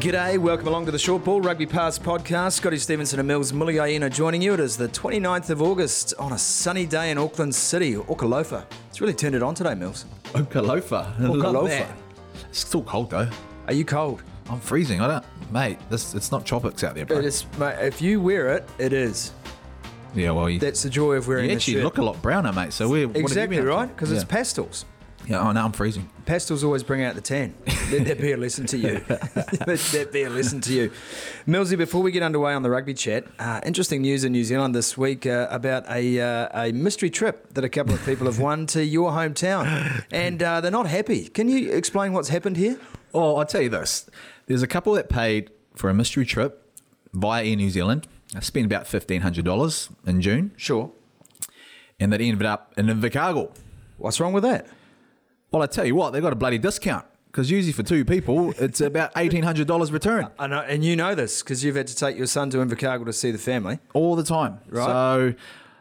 G'day, welcome along to the Short Ball Rugby Pass podcast. Scotty Stevenson and Mills Muliaina joining you. It is the 29th of August on a sunny day in Auckland City, Okalofa. It's really turned it on today, Mills. Okalofa. Okalofa. It's still cold though. Are you cold? I'm freezing. Mate, it's not tropics out there, bro. It is, mate. If you wear it, it is. Yeah, well, That's the joy of wearing you this actually shirt. look a lot browner, mate. So we're Exactly right, because it's Yeah. pastels. Yeah, I know, I'm freezing. Pastels always bring out the tan. Let that be a lesson to you. Let that be a lesson to you. Millsy, before we get underway on the rugby chat, interesting news in New Zealand this week about a mystery trip that a couple of people have won to your hometown. And they're not happy. Can you explain what's happened here? Oh, I'll tell you this. There's a couple that paid for a mystery trip via Air New Zealand. I spent about $1,500 in June. Sure. And that ended up in Invercargill. What's wrong with that? Well, I tell you what, they got a bloody discount. Because usually for two people, it's about $1,800 return. I know, and you know this because you've had to take your son to Invercargill to see the family. All the time. Right. So,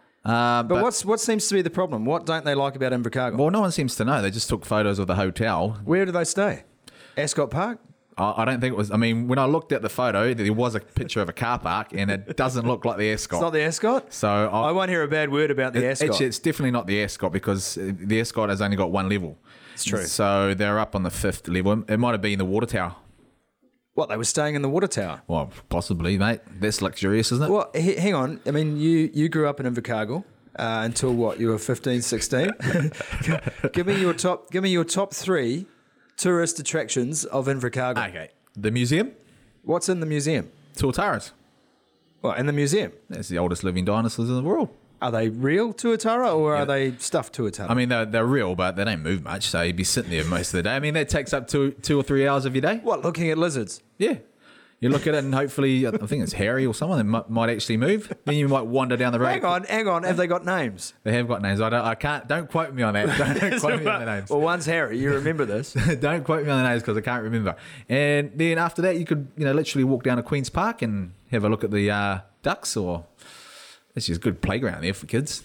But what seems to be the problem? What don't they like about Invercargill? well, no one seems to know. They just took photos of the hotel. Where do they stay? Ascot Park? I don't think it was. I mean, when I looked at the photo, there was a picture of a car park, and it doesn't look like the Ascot. It's not the Ascot? So I won't hear a bad word about the Ascot. Actually, it's definitely not the Ascot because the Ascot has only got one level. It's true. So they're up on the 5th level. It might have been the water tower. What, they were staying in the water tower? Well, possibly, mate. That's luxurious, isn't it? Well, hang on. I mean, you grew up in Invercargill until what? You were 15, 16? Give me your top three tourist attractions of Invercargill. Okay. The museum, What's in the museum? Tuataras. Well, in the museum. That's the oldest living dinosaurs in the world. Are they real Tuatara or are they stuffed Tuatara? I mean, they're real, but they don't move much, so you'd be sitting there most of the day. I mean, that takes up two or 3 hours of your day. What, looking at lizards? Yeah. You look at it and hopefully, I think it's Harry or someone that might actually move. Then you might wander down the road. Hang on. Have they got names? They have got names. Don't quote me on that. Don't quote me on the names. Well, one's Harry. You remember this. Don't quote me on the names because I can't remember. And then after that, you could, literally walk down to Queen's Park and have a look at the ducks, or it's just a good playground there for kids.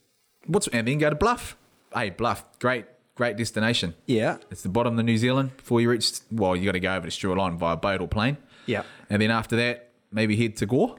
And then go to Bluff. Hey, Bluff, great destination. Yeah. It's the bottom of New Zealand before you reach. Well, you got to go over to Stuart Island via boat or plane. Yeah. And then after that, maybe head to Gore.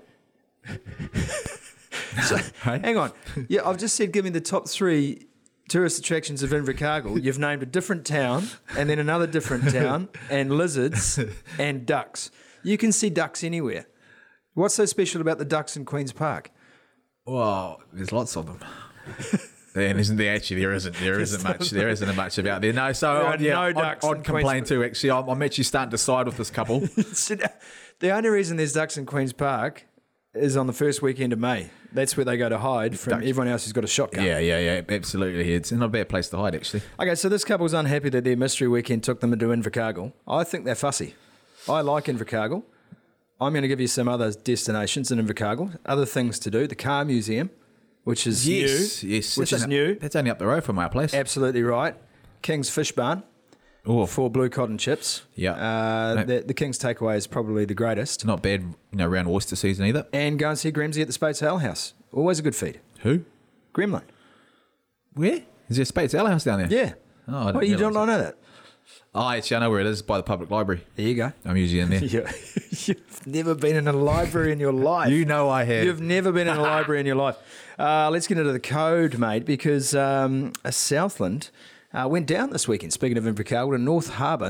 So, Hey? hang on. Yeah, I've just said give me the top three tourist attractions of Invercargill. You've named a different town and then another different town and lizards and ducks. You can see ducks anywhere. What's so special about the ducks in Queen's Park? Well, there's lots of them. And isn't there? Actually, there isn't much. There isn't much about there. No, so There are no ducks in I'd complain Queen's too. Actually, I'm actually starting to side with this couple. The only reason there's ducks in Queen's Park is on the first weekend of May. That's where they go to hide from everyone else who's got a shotgun. Yeah, absolutely. It's not a bad place to hide, actually. Okay, so this couple's unhappy that their mystery weekend took them into Invercargill. I think they're fussy. I like Invercargill. I'm going to give you some other destinations in Invercargill, other things to do. The car museum, which is new. Yes. Which is new. That's only up the road from our place. Absolutely right. King's Fish Barn Oh, for blue cotton chips. Yeah. The King's Takeaway is probably the greatest. not bad, around Oyster season either. And go and see Grimsey at the Spates Ale House. Always a good feed. Who? Gremlin. Where? Is there a Spates Ale House down there? Yeah. Oh, I didn't Well, you realise don't know that. Oh, actually, I know where it is, by the public library. There you go. I'm usually in there. You've never been in a library in your life. You know I have. You've never been in a library in your life. Let's get into the code, mate, because Southland went down this weekend, speaking of Invercargill, to North Harbour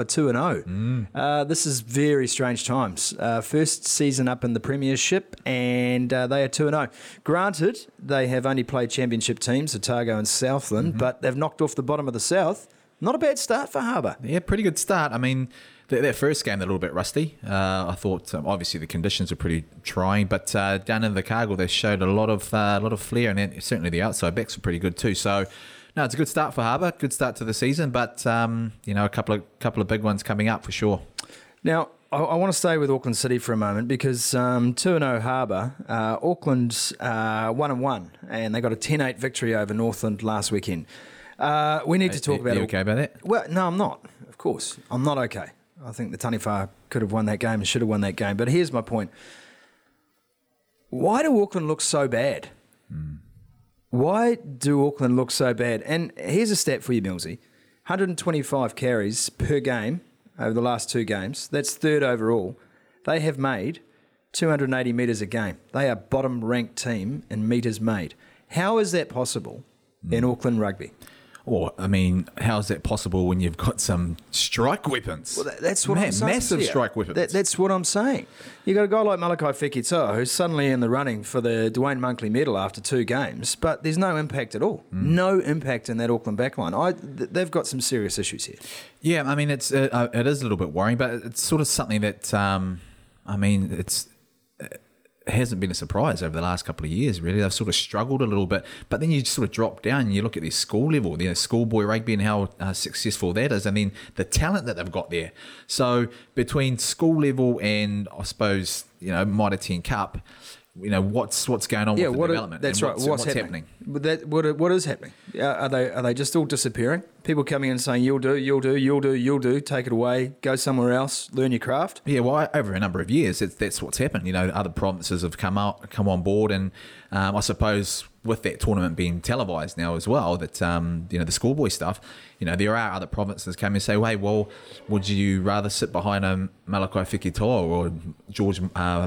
2-0. This is very strange times. First season up in the Premiership, and they are 2-0. Granted, they have only played championship teams, Otago and Southland, but they've knocked off the bottom of the South. Not a bad start for Harbour. Yeah, pretty good start. I mean, their first game, they're a little bit rusty. I thought, obviously, the conditions were pretty trying, but down in the Cargill, they showed a lot of flair, and then certainly the outside backs were pretty good too. So, no, it's a good start for Harbour, good start to the season, but a couple of big ones coming up for sure. Now, I want to stay with Auckland City for a moment because 2-0 Harbour, Auckland's 1-1, and they got a 10-8 victory over Northland last weekend. We need to talk about... Are you okay about that? Well, no, I'm not. Of course, I'm not okay. I think the Taniwha could have won that game and should have won that game. But here's my point. Why do Auckland look so bad? Why do Auckland look so bad? And here's a stat for you, Millsy. 125 carries per game over the last 2 games. That's third overall. They have made 280 metres a game. They are bottom-ranked team in metres made. How is that possible in Auckland rugby? Or, I mean, how is that possible when you've got some strike weapons? Well, that's what I'm saying. Massive strike weapons. That's what I'm saying. You got a guy like Malakai Fekitoa who's suddenly in the running for the Dwayne Monkley medal after 2 games, but there's no impact at all. No impact in that Auckland backline. They've got some serious issues here. Yeah, I mean, it is a little bit worrying, but it's sort of something that, it hasn't been a surprise over the last couple of years, really. They've sort of struggled a little bit, but then you just sort of drop down and you look at their school level, schoolboy rugby and how successful that is, and then the talent that they've got there. So between school level and, I suppose, Mitre 10 Cup, what's going on with the development? That's right. What's happening? What is happening? Are they just all disappearing? People coming in and saying, you'll do, take it away, go somewhere else, learn your craft? Yeah, well, over a number of years, that's what's happened. Other provinces have come on board, and I suppose with that tournament being televised now as well, that the schoolboy stuff, there are other provinces come and say, hey, well, would you rather sit behind a Malakai Fekitoa or George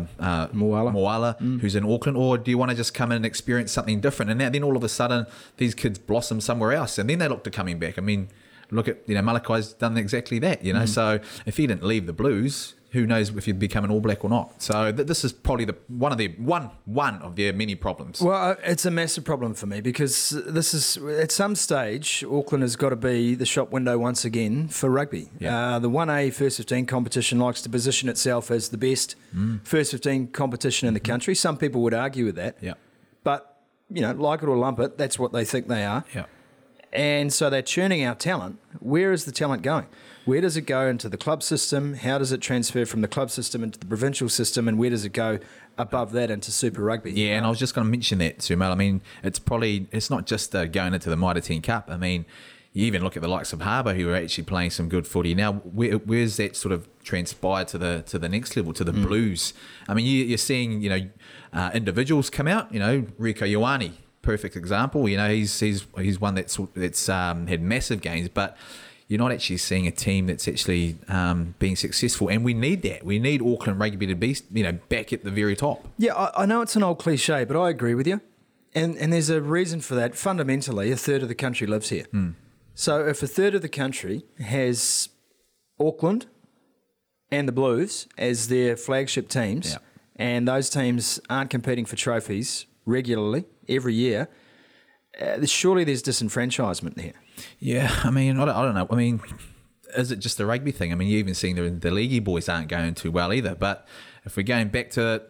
Moala, who's in Auckland, or do you want to just come in and experience something different? And then all of a sudden, these kids blossom somewhere else, and then they look to coming back. I mean, look at Malakai's done exactly that. So if he didn't leave the Blues, who knows if he'd become an All Black or not? So this is probably one of their many problems. Well, it's a massive problem for me because this is at some stage Auckland has got to be the shop window once again for rugby. Yeah. The 1A First 15 competition likes to position itself as the best First 15 competition in the country. Some people would argue with that. Yeah. But like it or lump it, that's what they think they are. Yeah. And so they're churning out talent. Where is the talent going? Where does it go into the club system? How does it transfer from the club system into the provincial system? And where does it go above that into Super Rugby? Yeah, and I was just going to mention that, Sumal. I mean, it's not just going into the Mitre 10 Cup. I mean, you even look at the likes of Harbour, who are actually playing some good footy. Now, where's that sort of transpired to the next level, to the Blues? I mean, you're seeing, individuals come out, Rieko Ioane, perfect example. He's one that's had massive gains, but you're not actually seeing a team that's actually being successful, and we need that. We need Auckland rugby to be, back at the very top. Yeah, I know it's an old cliche, but I agree with you, and there's a reason for that. Fundamentally, a third of the country lives here. So if a third of the country has Auckland and the Blues as their flagship teams, and those teams aren't competing for trophies regularly every year, surely there's disenfranchisement here. Yeah, I mean, I don't know. I mean, is it just a rugby thing? I mean, you're even seeing the leaguey boys aren't going too well either. But if we're going back to,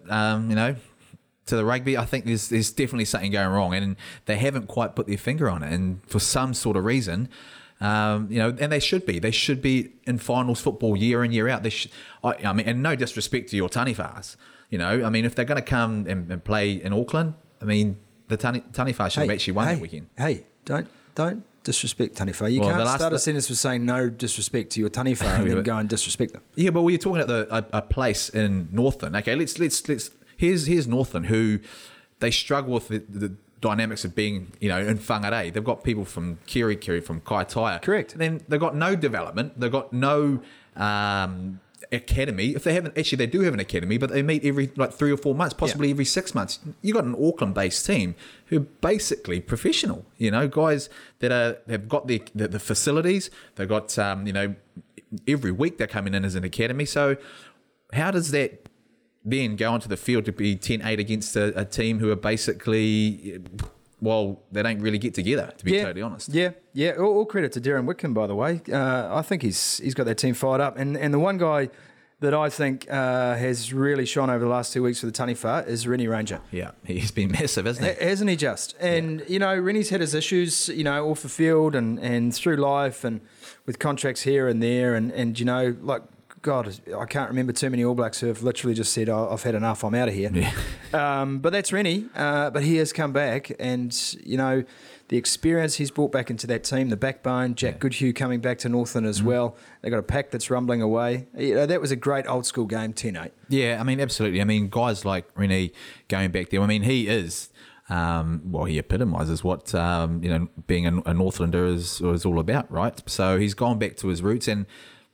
to the rugby, I think there's definitely something going wrong, and they haven't quite put their finger on it. And for some sort of reason, and they should be. They should be in finals football year in, year out. I mean, and no disrespect to your Tanifas, I mean, if they're going to come and play in Auckland, I mean, the Tanifas should have actually won that weekend. Hey, don't disrespect Taniwha. You can't start a sentence with saying no disrespect to your Taniwha and then go and disrespect them. Yeah, but we're talking about a place in Northland. Okay, let's here's Northland, who they struggle with the dynamics of being, in Whangarei. They've got people from Kirikiri, from Kaitaia. Correct. And then they've got no development. They've got no academy. If they haven't, actually they do have an academy, but they meet every 3 or 4 months, possibly every 6 months. You got an Auckland-based team who are basically professional. Guys that have got the facilities. They've got every week they're coming in as an academy. So how does that then go onto the field to be 10-8 against a team who are basically, well, they don't really get together, to be totally honest. Yeah. All credit to Darren Whitcomb, by the way. I think he's got that team fired up. And the one guy that I think has really shone over the last 2 weeks for the Taniwha is Rennie Ranger. Yeah, he's been massive, hasn't he? Hasn't he just? And, Rennie's had his issues, off the field and through life and with contracts here and there. And God, I can't remember too many All Blacks who have literally just said, I've had enough, I'm out of here. Yeah. But that's Rennie. But he has come back and, the experience he's brought back into that team, the backbone, Jack Goodhue coming back to Northland as well. They've got a pack that's rumbling away. That was a great old school game, 10-8. Yeah, I mean, absolutely. I mean, guys like Rennie going back there, I mean, he is... he epitomises what being a Northlander is all about, right? So he's gone back to his roots, and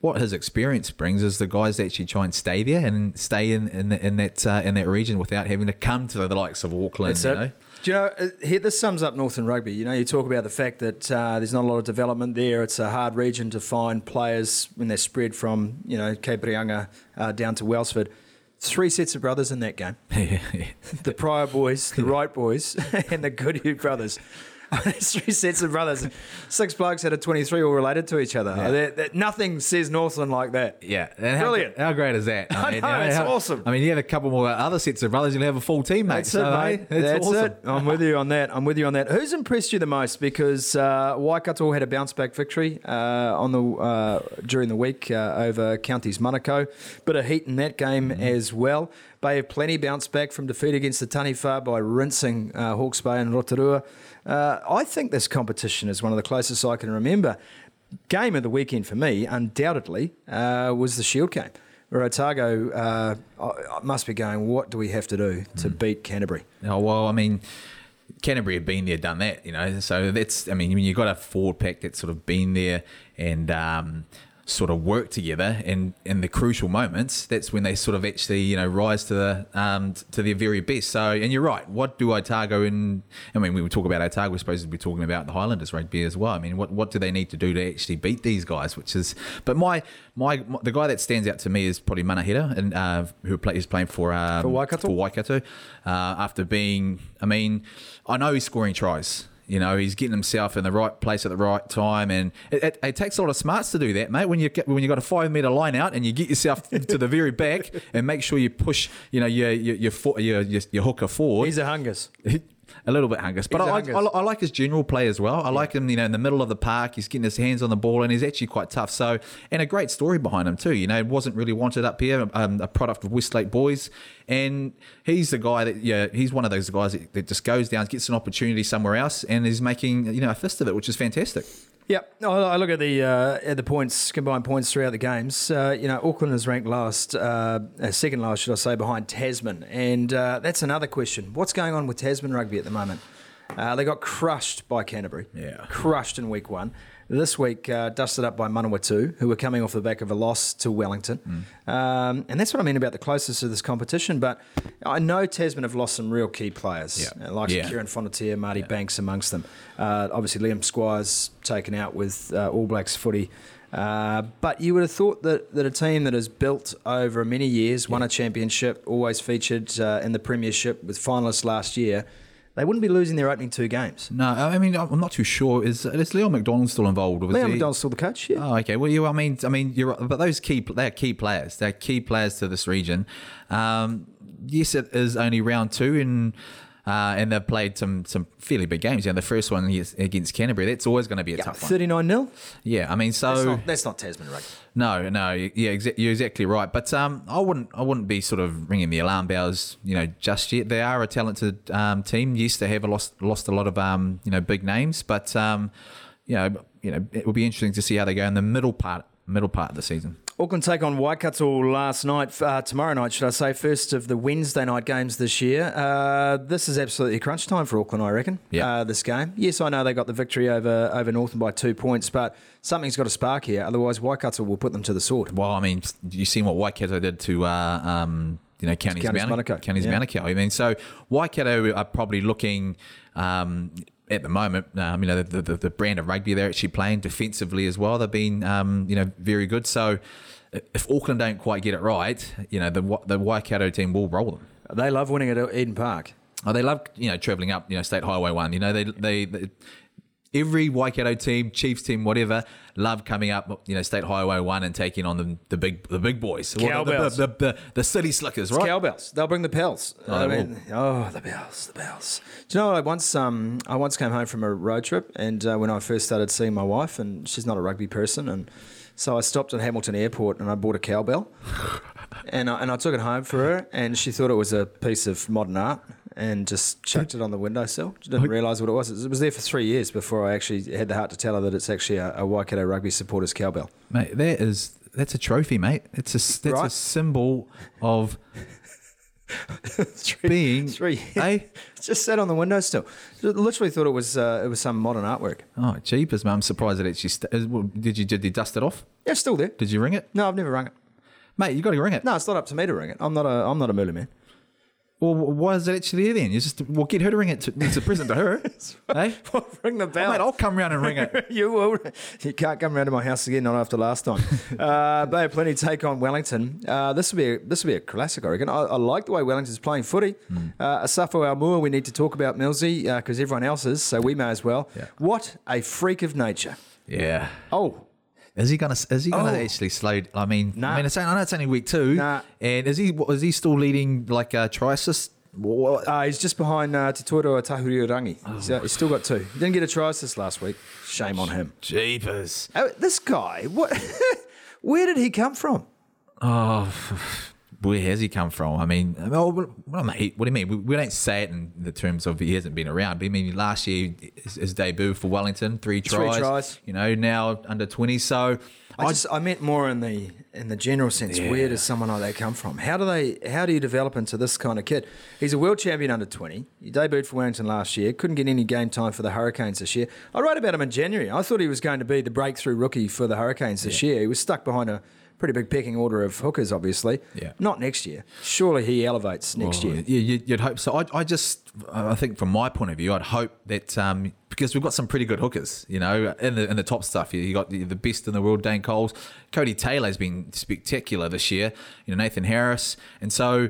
what his experience brings is the guys that actually try and stay there and stay in that region without having to come to the likes of Auckland. That's it. Do you know, here, this sums up Northern Rugby. You know, you talk about the fact that there's not a lot of development there. It's a hard region to find players when they're spread from, you know, Cape Reinga down to Wellsford. 3 sets of brothers in that game. The Pryor boys, the Wright boys, and the Goodhue brothers. There's 3 sets of brothers. 6 blokes out of 23 all related to each other. Yeah. Nothing says Northland like that. Yeah. Brilliant. How great is that? I know, it's awesome. I mean, you have a couple more other sets of brothers, you'll have a full team, mate. That's it, mate. That's awesome. it. I'm with you on that. Who's impressed you the most? Because Waikato had a bounce-back victory during the week over Counties Manukau. Bit of heat in that game as well. Bay of Plenty bounced back from defeat against the Taniwha by rinsing Hawke's Bay and Rotorua. I think this competition is one of the closest I can remember. Game of the weekend for me, undoubtedly, was the Shield game, where Otago must be going, what do we have to do to beat Canterbury? Oh, well, I mean, Canterbury have been there, done that, you know. So that's, I mean, when you've got a forward pack that's sort of been there and sort of work together in the crucial moments, that's when they sort of actually, you know, rise to their very best. So, and you're right, what do Otago when we talk about Otago, we're supposed to be talking about the Highlanders rugby as well. I mean, what do they need to do to actually beat these guys? But the guy that stands out to me is probably Manahira, and is playing for Waikato. After being, I mean, I know he's scoring tries. You know, he's getting himself in the right place at the right time, and it takes a lot of smarts to do that, mate. When you've got a 5 metre line out and you get yourself to the very back and make sure you push, you know, your hooker forward. He's a hungus. A little bit hungus, but I like his general play as well. I like him, you know, in the middle of the park. He's getting his hands on the ball, and he's actually quite tough. So, and a great story behind him too. You know, wasn't really wanted up here. A product of Westlake Boys, and he's the guy that, he's one of those guys that just goes down, gets an opportunity somewhere else, and is making, you know, a fist of it, which is fantastic. Yep. I look at the points, combined points throughout the games. You know, Auckland is ranked second last, should I say, behind Tasman. And that's another question. What's going on with Tasman rugby at the moment? They got crushed by Canterbury. Yeah. Crushed in week 1. This week, dusted up by Manawatu, who were coming off the back of a loss to Wellington. And that's what I mean about the closest of this competition. But I know Tasman have lost some real key players, like Kieran Fonatia, Marty Banks amongst them. Obviously, Liam Squires taken out with All Blacks footy. But you would have thought that a team that has built over many years, won a championship, always featured in the premiership with finalists last year, they wouldn't be losing their opening 2 games. No, I mean, I'm not too sure. Is Leon McDonald still involved? Leon McDonald's still the coach, yeah. Oh, okay. Well, I mean, you're right. But those they're key players. They're key players to this region. Yes, it is only round 2 and they've played some fairly big games. You know, the first one against Canterbury, that's always going to be a tough one. 39-0? Yeah, I mean, so... That's not Tasman rugby. No, yeah, you're exactly right. But I wouldn't be sort of ringing the alarm bells, you know, just yet. They are a talented team. Yes, they have lost a lot of big names, but you know, it will be interesting to see how they go in the middle part of the season. Auckland take on Waikato tomorrow night, should I say, first of the Wednesday night games this year. This is absolutely crunch time for Auckland, I reckon, this game. Yes, I know they got the victory over Northern by 2 points, but something's got to spark here, otherwise Waikato will put them to the sword. Well, I mean, you seen what Waikato did to Counties Manukau. I mean, so Waikato are probably looking... at the moment, the brand of rugby they're actually playing defensively as well. They've been, very good. So if Auckland don't quite get it right, you know, the Waikato team will roll them. They love winning at Eden Park. Oh, they love, travelling up, State Highway 1. You know, they every Waikato team, Chiefs team, whatever, love coming up, State Highway 1 and taking on the big boys. Cowbells. The city slickers, right? It's cowbells. They'll bring the pels. The bells. Do you know what? I once came home from a road trip, and when I first started seeing my wife, and she's not a rugby person, and so I stopped at Hamilton Airport and I bought a cowbell, and I took it home for her, and she thought it was a piece of modern art, and just chucked it on the windowsill. She didn't realise what it was. It was there for 3 years before I actually had the heart to tell her that it's actually a Waikato rugby supporters cowbell. Mate, that's a trophy, mate. That's a symbol of Being, three. eh? It's just sat on the windowsill. Literally thought it was some modern artwork. Oh, jeepers, man. I'm surprised it actually... Did you dust it off? Yeah, it's still there. Did you ring it? No, I've never rung it. Mate, you got to ring it. No, it's not up to me to ring it. I'm not a Moolah man. Well, why is it actually there then? You just... Well, get her to ring it. It's a present to her. Hey? Well, ring the bell. Mate, I'll come round and ring it. You will. You can't come round to my house again, not after last time. Bay of Plenty take on Wellington. This will be a classic, I reckon. I like the way Wellington's playing footy. Asafo Aumua, we need to talk about Millsy because everyone else is, so we may as well. Yeah. What a freak of nature. Yeah. Oh, Is he gonna actually slow? I mean, Nah. I know it's only week 2, Nah. and is he still leading like a try assist? What? he's just behind Titoiro Tahurirangi. He's still got 2. He didn't get a try assist last week. Shame on him. Jeepers! This guy, what? Where did he come from? Oh, where has he come from? I mean, what do you mean? We don't say it in the terms of he hasn't been around. But I mean, last year his debut for Wellington, 3 tries. 3 tries. You know, now under 20. So I meant more in the general sense. Yeah. Where does someone like that come from? How do you develop into this kind of kid? He's a world champion under 20. He debuted for Wellington last year. Couldn't get any game time for the Hurricanes this year. I wrote about him in January. I thought he was going to be the breakthrough rookie for the Hurricanes this year. He was stuck behind a pretty big pecking order of hookers, obviously. Yeah. Not next year. Surely he elevates next year. Yeah, you'd hope so. I think from my point of view, I'd hope that because we've got some pretty good hookers, you know, in the top stuff. You got the best in the world, Dane Coles. Cody Taylor's been spectacular this year. You know, Nathan Harris, and so.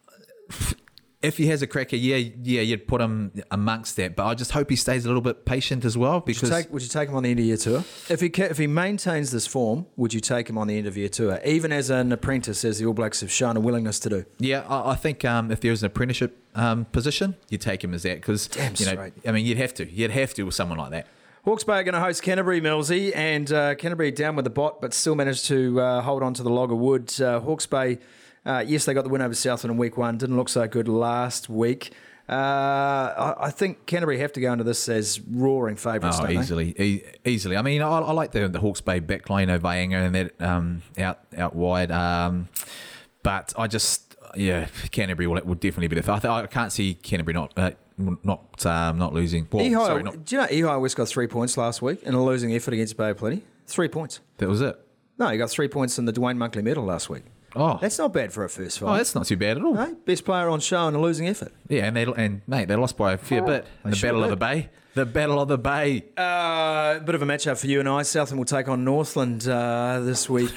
If he has a cracker, you'd put him amongst that. But I just hope he stays a little bit patient as well. Because would you take him on the end of year tour? If he maintains this form, would you take him on the end of year tour, even as an apprentice, as the All Blacks have shown a willingness to do? yeah, I think if there was an apprenticeship position, you'd take him as that because straight. I mean, you'd have to with someone like that. Hawke's Bay are going to host Canterbury, Millsy, and Canterbury down with the bot, but still managed to hold on to the log of wood. Hawke's Bay. Yes, they got the win over Southland in week 1. Didn't look so good last week. I think Canterbury have to go into this as roaring favourites. Oh, easily. I mean, I like the Hawke's Bay backline of Vaenga and that out wide. But I just, Canterbury will definitely be the. I can't see Canterbury not losing. Well, Do you know Ehai West got 3 points last week in a losing effort against Bay of Plenty? 3 points. That was it. No, he got 3 points in the Dwayne Monkley medal last week. Oh, That's not bad for a first fight. that's not too bad at all. No? Best player on show in a losing effort. Yeah, they lost by a fair bit in the sure Battle of did. the Bay. The Battle of the Bay. A bit of a matchup for you and I. Southland will take on Northland this week.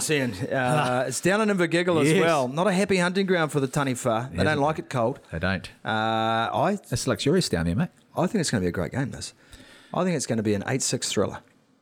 It's down in Invergiggle as Yes. well. Not a happy hunting ground for the Taniwha. They don't like it cold. They don't. I It's luxurious down there, mate. think it's going to be a great game, this. I think it's going to be an 8-6 thriller.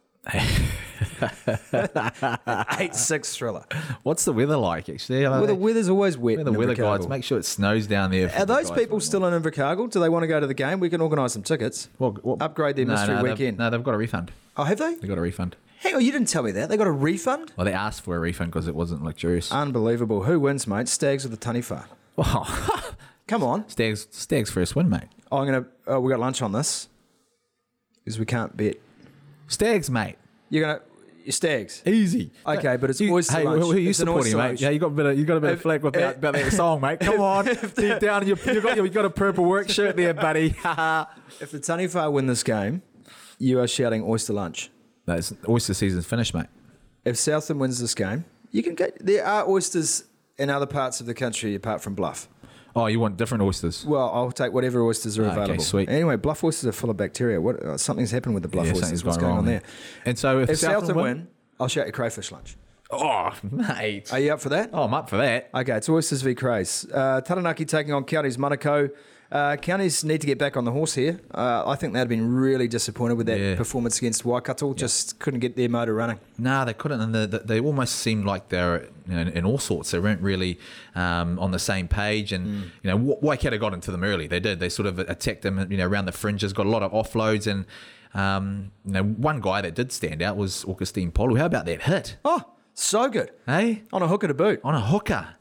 8-6 thriller. What's the weather like, actually? Well, the weather's always wet. We're the in weather Invercargill. guides. Make sure it snows down there. Are those people still in Invercargill? Do they want to go to the game? We can organise some tickets. Upgrade their mystery weekend. They've got a refund. Oh, have they? They got a refund. Hang on, you didn't tell me that. They got a refund? Well, they asked for a refund because it wasn't luxurious. Unbelievable. Who wins, mate? Stags or the Taniwha? Wow. Come on. Stags first win, mate. We got lunch on this because we can't bet. Stags, mate. Your Stags. Easy. Okay, but it's oyster Hey, lunch. who are you It's an supporting, oyster mate? lunch. Yeah, you got a bit of flack about that song, mate. Come on, deep down, you got a purple work shirt there, buddy. If the Taniwha win this game, you are shouting oyster lunch. No, oyster season's finished, mate. If Southland wins this game, you can get. There are oysters in other parts of the country apart from Bluff. Oh, you want different oysters? Well, I'll take whatever oysters are Okay, available. sweet. Anyway, Bluff oysters are full of bacteria. Something's happened with the Bluff oysters. something's What's gone going on wrong there? And so if Southland win, I'll shout you crayfish lunch. oh, mate. Are you up for that? Oh, I'm up for that. Okay, it's Oysters v Crays. Taranaki taking on Counties Manukau. Counties need to get back on the horse here. I think they'd have been really disappointed with that performance against Waikato. Just couldn't get their motor running. No, they couldn't, and they almost seemed like they're in all sorts. They weren't really on the same page, and Waikato got into them early. They did. They sort of attacked them, around the fringes. Got a lot of offloads, and one guy that did stand out was Augustine Polu. How about that hit? Oh, so good. Hey, On a hooker to boot. on a hooker. Yeah.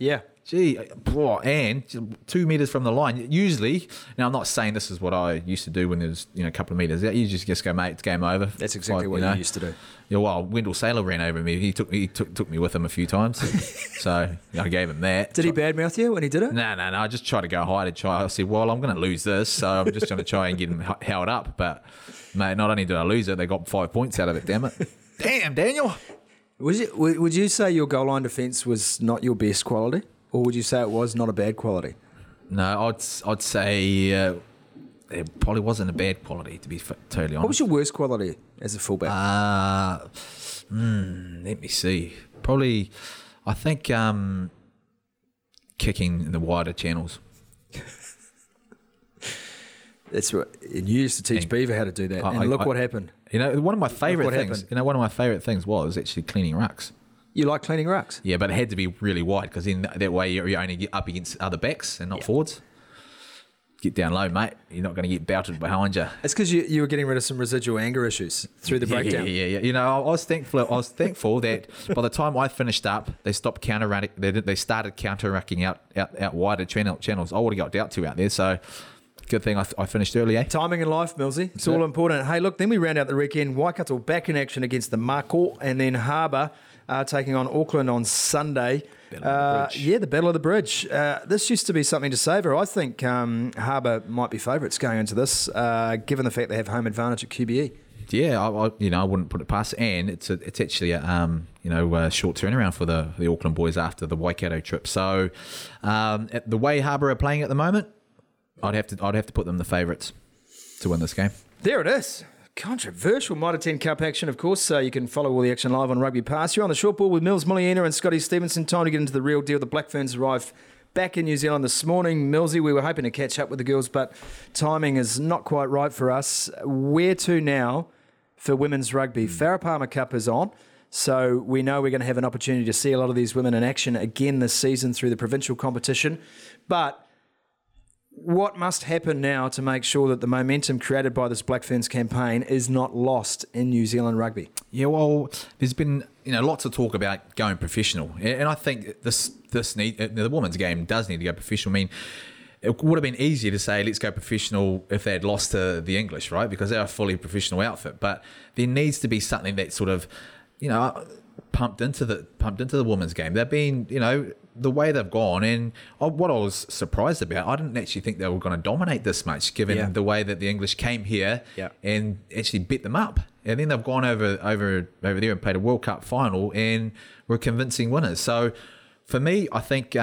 Gee, and 2 meters from the line. Usually, now I'm not saying this is what I used to do when there's a couple of meters out. You just go, mate, it's game over. That's exactly what you used to do. Yeah, well, Wendell Saylor ran over me. He took me with him a few times, so I gave him that. Did he badmouth you when he did it? No. I just tried to go high to try. I said, well, I'm going to lose this, so I'm just going to try and get him held up. But mate, not only did I lose it, they got 5 points out of it. Damn it! Damn, Daniel. Would you say your goal line defence was not your best quality? Or would you say it was not a bad quality? No, I'd say it probably wasn't a bad quality, to be totally honest. What was your worst quality as a fullback? Let me see. Probably, I think kicking in the wider channels. That's what you used to teach Beaver how to do that. And look what happened. One of my favourite things. One of my favourite things was actually cleaning rucks. You like cleaning rucks? Yeah, but it had to be really wide because in that way you only get up against other backs and not forwards. Get down low, mate. You're not going to get belted behind you. It's because you were getting rid of some residual anger issues through the breakdown. Yeah. I was thankful that by the time I finished up, they stopped they started counter-rucking out wider channels. I would have got out two out there, so good thing I finished early, eh? Timing in life, Millsy. It's all important. Hey, look, then we round out the weekend. Waikato back in action against the Mako, and then Harbour taking on Auckland on Sunday. The Battle of the Bridge. This used to be something to savour. I think Harbour might be favourites going into this, given the fact they have home advantage at QBE. Yeah, I wouldn't put it past. And it's actually a short turnaround for the Auckland boys after the Waikato trip. So the way Harbour are playing at the moment, I'd have to put them the favourites to win this game. There it is. Controversial Mitre 10 Cup action, of course. You can follow all the action live on Rugby Pass. You're on the short ball with Mills Muliaina and Scotty Stevenson. Time to get into the real deal. The Black Ferns arrived back in New Zealand this morning. Millsy, we were hoping to catch up with the girls, but timing is not quite right for us. Where to now for women's rugby? Farah Palmer Cup is on, so we know we're going to have an opportunity to see a lot of these women in action again this season through the provincial competition. But what must happen now to make sure that the momentum created by this Black Ferns campaign is not lost in New Zealand rugby? Yeah, well, there's been lots of talk about going professional, and I think the women's game does need to go professional. I mean, it would have been easier to say let's go professional if they had lost to the English, right? Because they're a fully professional outfit. But there needs to be something that sort of, pumped into the women's game. They've been, the way they've gone, and what I was surprised about, I didn't actually think they were going to dominate this much, given the way that the English came here and actually beat them up. And then they've gone over there and played a World Cup final and were convincing winners. So for me, I think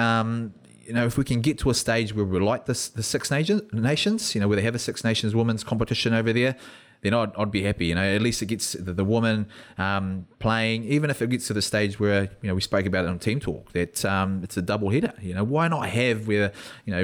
if we can get to a stage where we're like the Six Nations, where they have a Six Nations women's competition over there, then I'd be happy. At least it gets the woman playing, even if it gets to the stage where, we spoke about it on Team Talk, that it's a double header. Why not have where,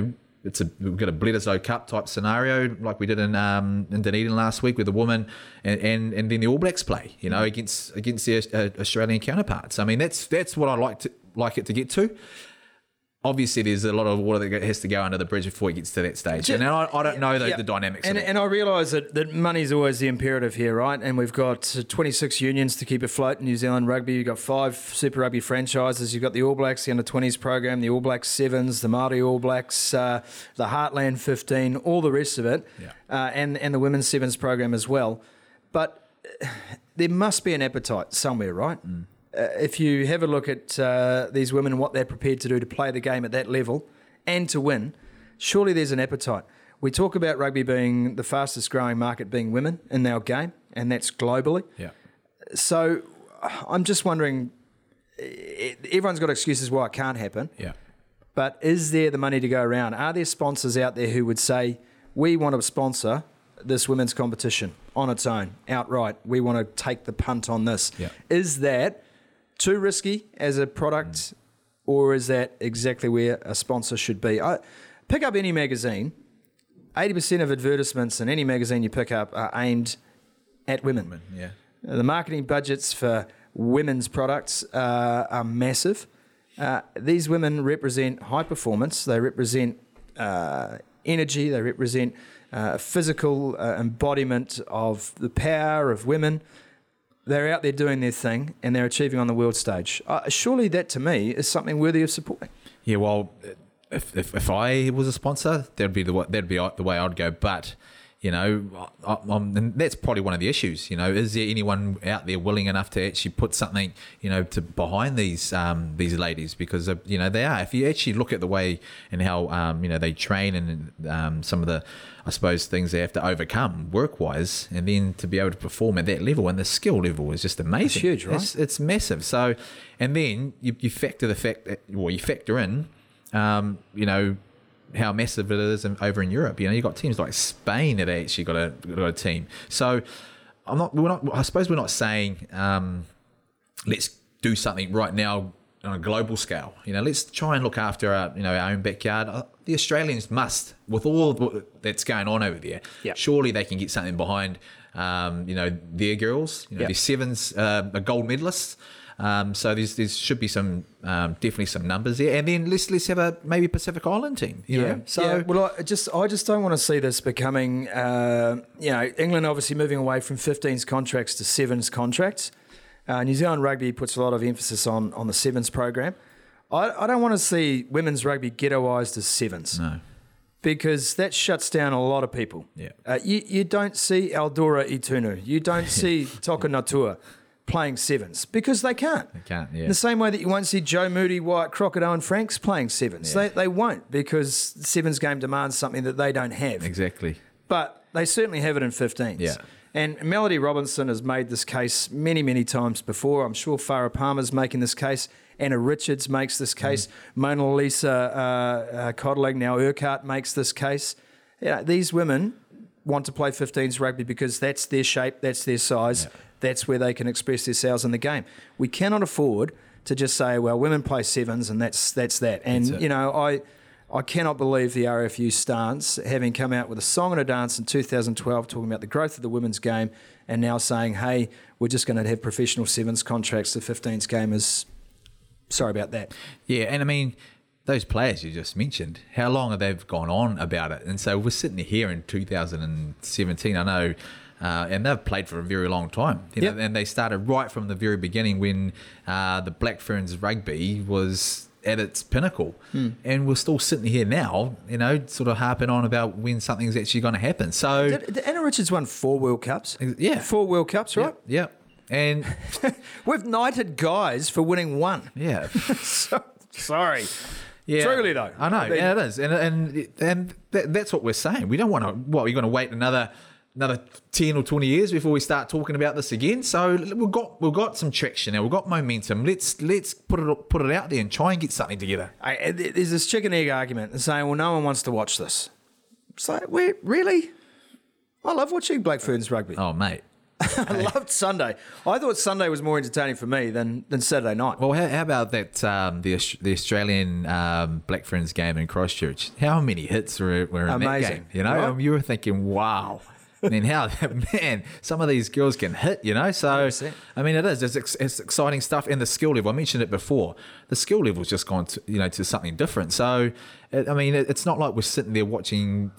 we've got a Bledisloe Cup type scenario like we did in Dunedin last week with the woman and then the All Blacks play, against the Australian counterparts. I mean, that's what I like it to get to. Obviously, there's a lot of water that has to go under the bridge before it gets to that stage. And I don't know the dynamics of it. And I realise that money's always the imperative here, right? And we've got 26 unions to keep afloat in New Zealand rugby. You've got 5 Super Rugby franchises. You've got the All Blacks, the Under-20s program, the All Blacks Sevens, the Māori All Blacks, the Heartland 15, all the rest of it, and the Women's Sevens program as well. But there must be an appetite somewhere, right? Mm. If you have a look at these women and what they're prepared to do to play the game at that level and to win, surely there's an appetite. We talk about rugby being the fastest growing market being women in our game, and that's globally. Yeah. So I'm just wondering, everyone's got excuses why it can't happen. Yeah. But is there the money to go around? Are there sponsors out there who would say, we want to sponsor this women's competition on its own, outright? We want to take the punt on this. Yeah. Is that too risky as a product, or is that exactly where a sponsor should be? Pick up any magazine, 80% of advertisements in any magazine you pick up are aimed at women. Yeah. The marketing budgets for women's products are massive. These women represent high performance. They represent energy. They represent physical embodiment of the power of women. they're out there doing their thing and they're achieving on the world stage. Surely that, to me, is something worthy of supporting. Yeah, well, if I was a sponsor, that'd be the way I'd go. But and that's probably one of the issues. Is there anyone out there willing enough to actually put something, to behind these ladies? Because they are. If you actually look at the way and how they train and some of the, I suppose, things they have to overcome work-wise, and then to be able to perform at that level, and the skill level is just amazing. It's huge, right? It's massive. So, and then you factor the fact that, you factor in, how massive it is over in Europe. You've got teams like Spain that actually got a team. So I suppose we're not saying let's do something right now on a global scale. Let's try and look after our own backyard. The Australians must, with all that's going on over there. Yep. Surely they can get something behind their girls. Yep. Their sevens are gold medalists. So there should be some definitely some numbers there, and then let's have a maybe Pacific Island team. Well, I just don't want to see this becoming England obviously moving away from 15s contracts to 7s contracts. New Zealand Rugby puts a lot of emphasis on the 7s program. I don't want to see women's rugby ghettoised as 7s. No. Because that shuts down a lot of people. Yeah. You don't see Eldora Itunu. You don't see Toka Natua playing 7s because they can't. They can't, yeah. In the same way that you won't see Joe Moody, Wyatt Crocodile and Franks playing 7s. Yeah. They won't, because 7s game demands something that they don't have. Exactly. But they certainly have it in 15s. Yeah. And Melody Robinson has made this case many, many times before. I'm sure Farah Palmer's making this case. Anna Richards makes this case. Mona Lisa Codling, now Urquhart, makes this case. These women want to play 15s rugby because that's their shape, that's their size. Yeah. That's where they can express themselves in the game. We cannot afford to just say, well, women play 7s and that's that. And, I cannot believe the RFU stance, having come out with a song and a dance in 2012 talking about the growth of the women's game and now saying, hey, we're just going to have professional 7s contracts. The 15s game is... Sorry about that. Yeah, and I mean, those players you just mentioned, how long have they gone on about it? And so we're sitting here in 2017, I know... and they've played for a very long time, and they started right from the very beginning when the Black Ferns rugby was at its pinnacle, and we're still sitting here now, sort of harping on about when something's actually going to happen. So, did Anna Richards won 4 World Cups? Yeah, 4 World Cups, right? Yeah, and we've knighted guys for winning 1. Yeah, sorry. Yeah, truly though. I know. Yeah, it is, and that's what we're saying. We don't want to. What, we're going to wait another 10 or 20 years before we start talking about this again. So we've got some traction now. We've got momentum. Let's put it out there and try and get something together. There's this chicken egg argument and saying, well, no one wants to watch this. It's like, really? I love watching Black Ferns rugby. Oh, mate. I loved Sunday. I thought Sunday was more entertaining for me than Saturday night. Well, how about that the Australian Black Ferns game in Christchurch? How many hits were in Amazing. that game? Right? You were thinking, wow. I mean, some of these girls can hit, So, 100%. I mean, it is. It's exciting stuff. And the skill level, I mentioned it before, the skill level's just gone to, to something different. So, it's not like we're sitting there watching,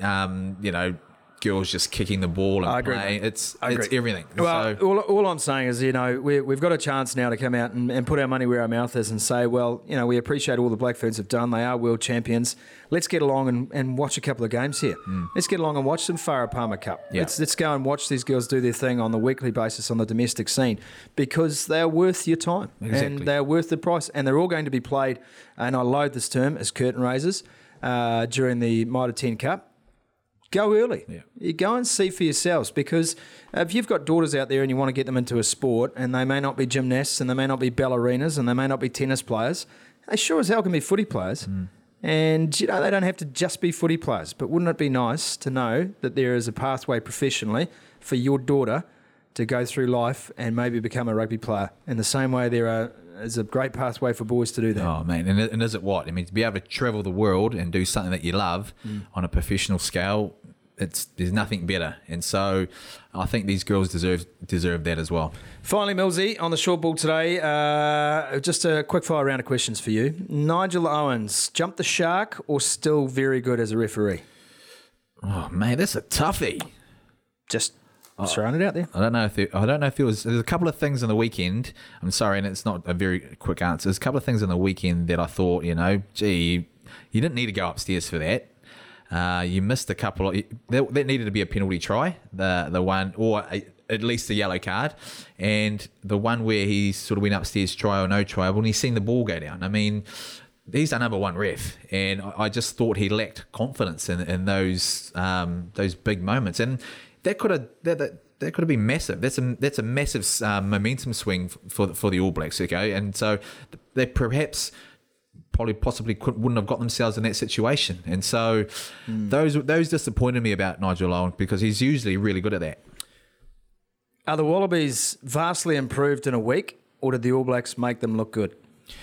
girls just kicking the ball and playing. It's everything. Well, so, all I'm saying is, we've got a chance now to come out and put our money where our mouth is and say, well, we appreciate all the Black Ferns have done. They are world champions. Let's get along and watch a couple of games here. Let's get along and watch some Farah Palmer Cup. Yeah. Let's go and watch these girls do their thing on the weekly basis on the domestic scene, because they are worth your time. Exactly. And they are worth the price. And they're all going to be played, and I loathe this term, as curtain raisers during the Mitre 10 Cup. Go early. Yeah. You go and see for yourselves, because if you've got daughters out there and you want to get them into a sport, and they may not be gymnasts and they may not be ballerinas and they may not be tennis players, they sure as hell can be footy players. And, they don't have to just be footy players. But wouldn't it be nice to know that there is a pathway professionally for your daughter to go through life and maybe become a rugby player, in the same way there is a great pathway for boys to do that. Oh, man. And is it what? I mean, to be able to travel the world and do something that you love on a professional scale, there's nothing better. And so I think these girls deserve that as well. Finally, Millsy, on the short ball today, just a quick fire round of questions for you. Nigel Owens, jumped the shark or still very good as a referee? Oh, man, that's a toughie. Just Just throwing it out there. I don't know if it was. There's a couple of things on the weekend. I'm sorry, and it's not a very quick answer. There's a couple of things on the weekend that I thought, gee, you didn't need to go upstairs for that. You missed a couple of that needed to be a penalty try. The one or at least a yellow card, and the one where he sort of went upstairs, try or no try, when he's seen the ball go down. I mean, he's our number one ref, and I just thought he lacked confidence in those big moments, and that could have been massive. That's a massive momentum swing for the All Blacks, okay, and so they perhaps possibly wouldn't have got themselves in that situation, and so those disappointed me about Nigel Owen because he's usually really good at that. Are the Wallabies vastly improved in a week, or did the All Blacks make them look good?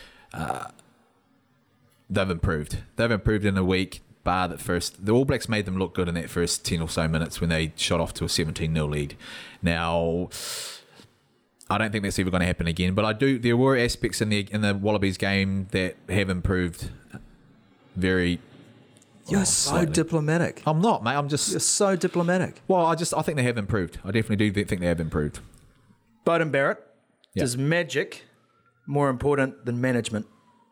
They've improved. They've improved in a week, bar that first. The All Blacks made them look good in that first 10 or so minutes when they shot off to a 17-0 lead. Now, I don't think that's ever going to happen again, but there were aspects in the Wallabies game that have improved very. You're so slightly. diplomatic. I'm not, mate. You're so diplomatic. Well, I think they have improved. I definitely do think they have improved. Beauden Barrett, Yeah. Is magic more important than management?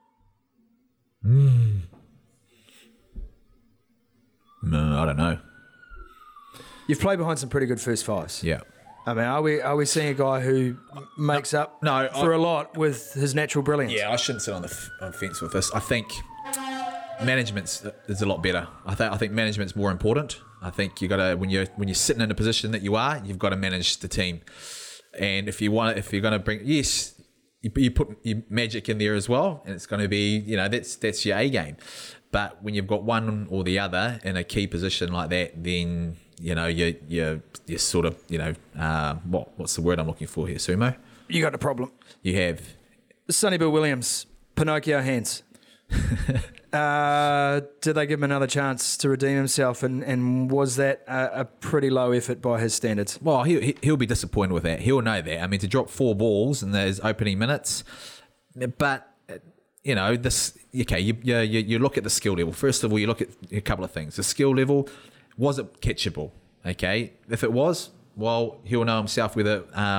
No, I don't know. You've played behind some pretty good first fives. Yeah. I mean, are we seeing a guy who makes up for a lot with his natural brilliance? Yeah, I shouldn't sit on the fence with this. I think management is a lot better. I think management's more important. I think you got to when you're sitting in a position that you are, you've got to manage the team. And if you're going to bring you put your magic in there as well, and it's going to be that's your A game. But when you've got one or the other in a key position like that, then you're sort of what's the word I'm looking for here, Sumo? You got a problem. You have Sonny Bill Williams, Pinocchio hands. Did they give him another chance to redeem himself? And was that a pretty low effort by his standards? Well, he'll be disappointed with that. He'll know that. I mean, to drop 4 balls in those opening minutes, but this. Okay, you look at the skill level. First of all, you look at a couple of things. The skill level, was it catchable? Okay, if it was, well, he'll know himself whether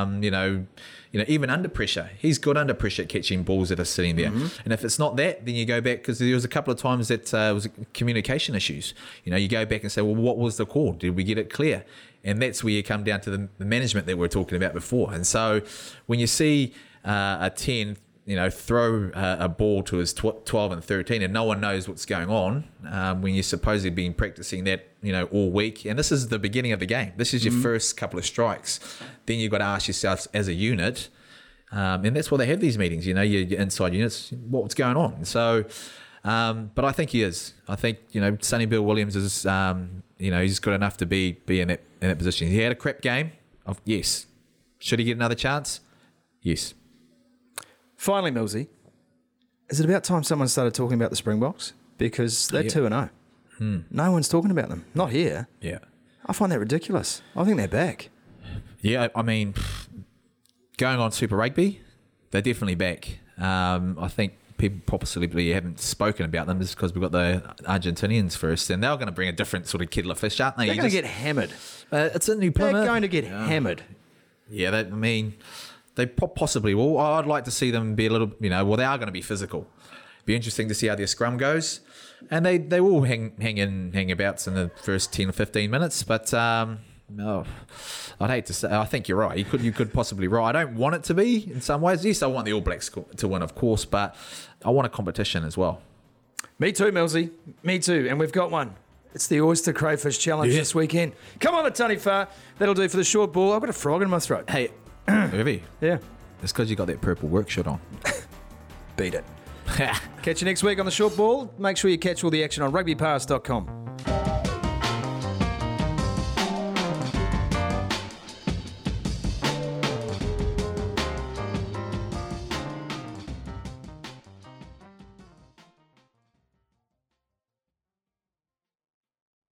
even under pressure, he's good under pressure at catching balls that are sitting there. Mm-hmm. And if it's not that, then you go back, because there was a couple of times that was communication issues. You go back and say, well, what was the call? Did we get it clear? And that's where you come down to the management that we were talking about before. And so when you see a 10, throw a ball to his 12 and 13 and no one knows what's going on, when you're supposedly been practicing that, all week, and this is the beginning of the game. This is your first couple of strikes. Then you've got to ask yourself as a unit, and that's why they have these meetings, your inside units, what's going on. So, but I think he is. I think, Sonny Bill Williams is, he's good enough to be in that position. He had a crap game. Yes. Should he get another chance? Yes. Finally, Millsy, is it about time someone started talking about the Springboks? Because they're 2-0. No one's talking about them. Not here. Yeah. I find that ridiculous. I think they're back. Yeah, I mean, going on Super Rugby, they're definitely back. I think people possibly haven't spoken about them just because we've got the Argentinians first, and they're going to bring a different sort of kettle of fish, aren't they? They're going to get hammered. It's a new Plymouth. They're going to get hammered. Yeah, they possibly will. I'd like to see them be a little, they are going to be physical. Be interesting to see how their scrum goes. And they will hang about in the first 10 or 15 minutes. But I'd hate to say, I think you're right. You could possibly right. I don't want it to be in some ways. Yes, I want the All Blacks to win, of course, but I want a competition as well. Me too, Millsy. Me too. And we've got one. It's the Oyster Crayfish Challenge this weekend. Come on, the Taniwha. That'll do for the short ball. I've got a frog in my throat. Hey, Irvy. Yeah. It's because you got that purple work shirt on. Beat it. Catch you next week on the short ball. Make sure you catch all the action on rugbypass.com.